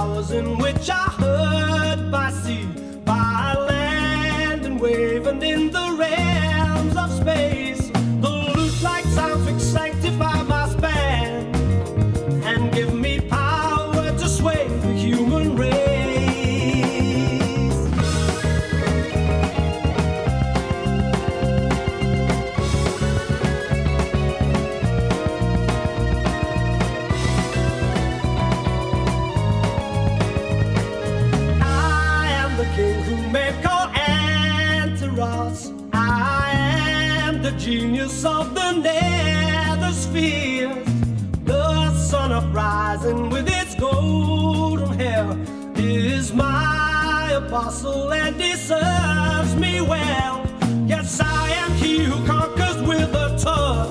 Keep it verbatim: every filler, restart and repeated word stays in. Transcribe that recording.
powers in which I heard by sea, by land and wave, and in the realms of space. The lute like sounds which sanctify my span and give me power to sway the human race. I am the genius of the nether spheres. The sun uprising with its golden hair is my apostle, and he serves me well. Yes, I am he who conquers with a touch